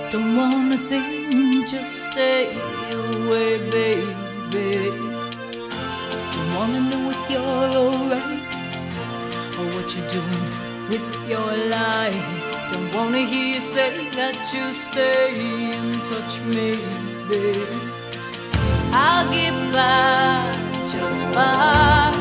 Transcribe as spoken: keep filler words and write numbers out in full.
Don't wanna think, just stay away, baby. Don't wanna know if you're alright or what you're doing with your life. Don't wanna hear you say that you stay in touch, maybe I'll get by just fine.